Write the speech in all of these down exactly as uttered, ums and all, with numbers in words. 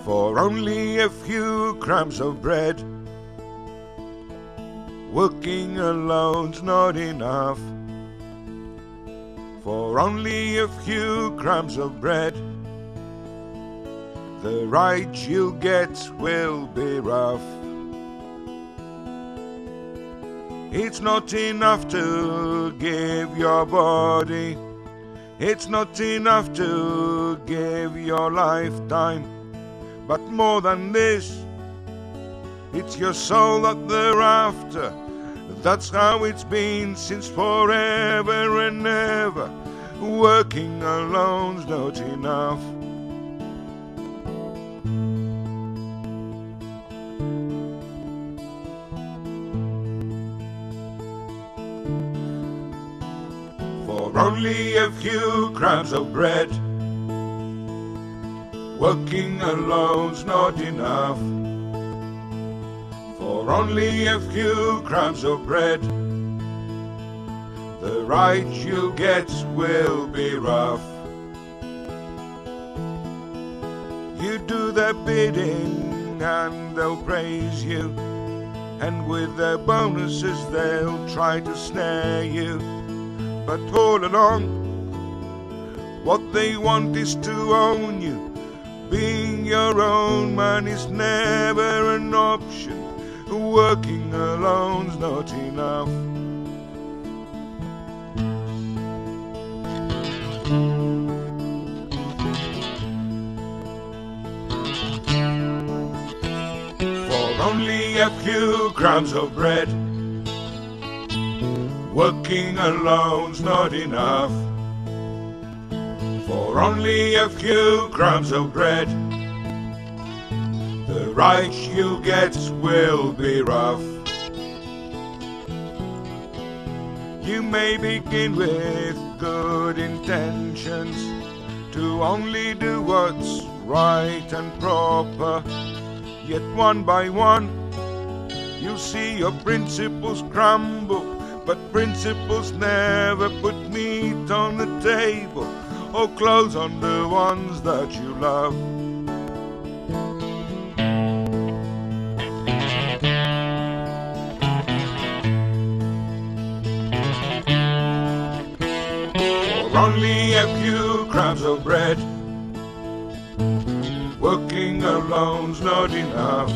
for only a few crumbs of bread. Working alone's not enough, for only a few crumbs of bread. The ride you'll get will be rough. It's not enough to give your body, it's not enough to give your lifetime, but more than this, it's your soul that they're after. That's how it's been since forever and ever. Working alone's not enough. For only a few crumbs of bread, working alone's not enough. For only a few crumbs of bread, the ride you get will be rough. You do their bidding and they'll praise you, and with their bonuses they'll try to snare you. But all along, what they want is to own you. Being your own man is never an option. Working alone's not enough. For only a few crumbs of bread, working alone's not enough. For only a few crumbs of bread, the ride you get will be rough. You may begin with good intentions to only do what's right and proper, yet one by one you'll see your principles crumble. But principles never put meat on the table or clothes on the ones that you love. For only a few crumbs of bread, working alone's not enough.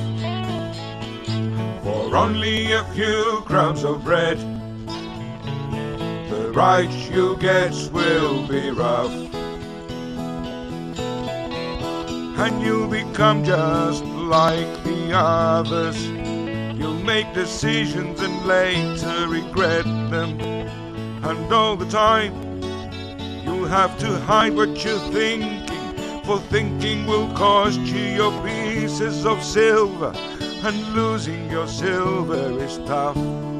For only a few crumbs of bread, the ride you get will be rough. And you'll become just like the others. You'll make decisions and later regret them. And all the time you'll have to hide what you're thinking, for thinking will cost you your pieces of silver, and losing your silver is tough.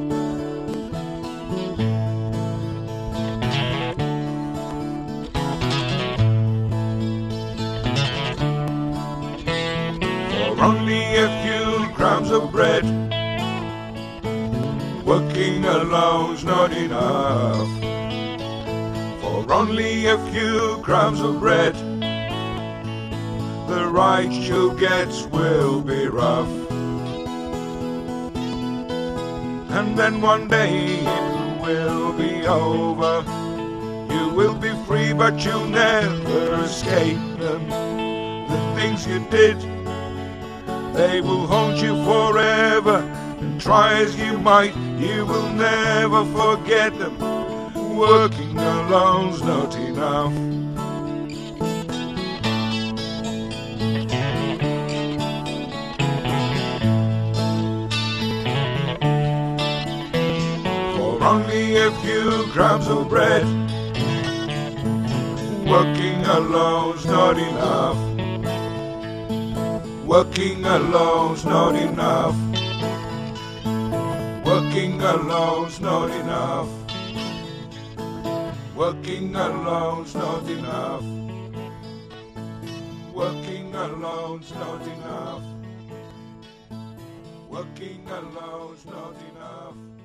For only a few crumbs of bread, working alone's not enough. For only a few crumbs of bread, the ride you get will be rough. And then one day it will be over. You will be free, but you'll never escape them. The things you did, they will haunt you forever. And try as you might, you will never forget them. Working alone's not enough. For only a few crumbs of bread, working alone's not enough. Working alone's not enough. Working alone's not enough. Working alone's not enough. Working alone's not enough. Working alone's not enough.